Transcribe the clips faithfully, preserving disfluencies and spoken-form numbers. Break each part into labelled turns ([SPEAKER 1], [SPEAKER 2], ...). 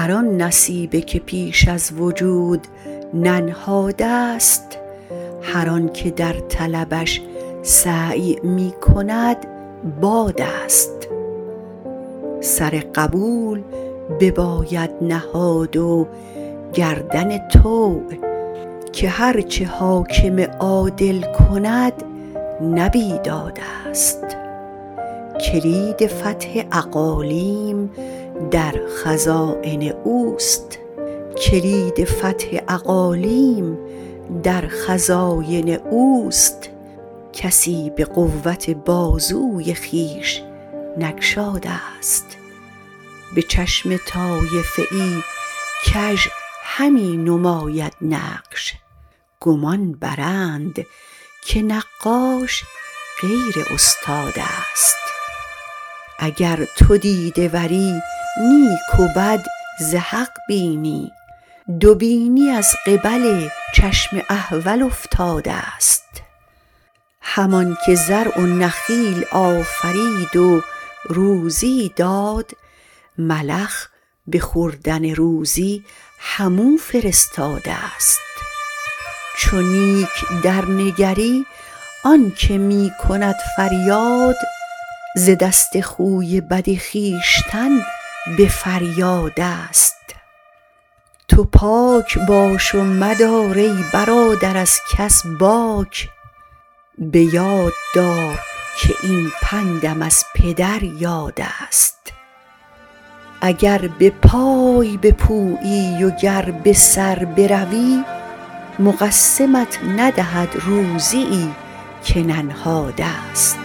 [SPEAKER 1] هر آن نصیبه که پیش از وجود ننهاده است، هر آن که در طلبش سعی می کند باد است. سر قبول بباید نهاد و گردن طوع، که هر چه حاکم عادل کند نه بیداد است. کلید فتح اقالیم در خزائن اوست، کلید فتح اقالیم در خزاین اوست. کسی به قوت بازوی خویش نگشاده است. به چشم طایفه ای کژ همی نماید نقش، گمان برند که نقاش غیر استاد است. اگر تو دیده وری نیک و بد ز حق بینی، دو بینی از قبل چشم احول افتاده است. همان که زرع و نخیل آفرید و روزی داد، ملخ به خوردن روزی همو فرستاده است. چو نیک در نگری آن که می کند فریاد، ز دست خوی بد خویشتن به فریاد است. تو پاک باش و مدار ای برادر از کس باک، به یاد دار که این پندم از پدر یاد است. اگر به پای بپویی و گر به سر بروی، مقسمت ندهد روزیی که ننهاده است.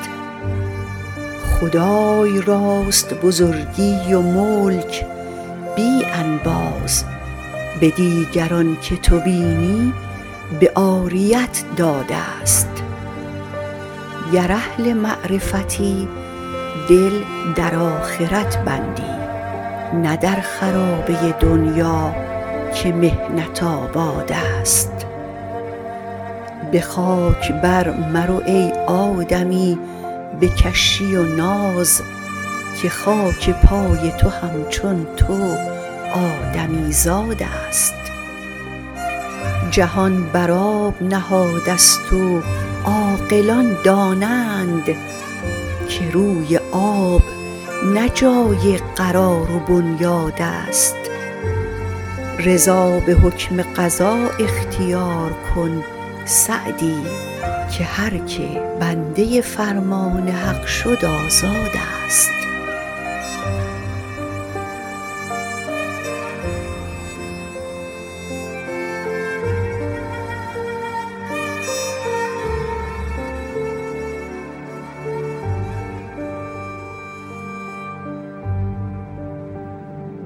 [SPEAKER 1] خدای راست بزرگی و ملک بی انباز، به دیگران که تو بینی به عاریت داده است. گر اهل معرفتی دل در آخرت بندی، نه در خرابه دنیا که محنت آباد است. به خاک بر مرو ای آدمی به کشی و ناز، که خاک پای تو همچون تو آدمی زاد است. جهان بر آب نهاده ست و عاقلان دانند، که روی آب نه جای قرار و بنیاد است. رضا به حکم قضا اختیار کن سعدی، که هر که بنده فرمان حق شد آزاد است.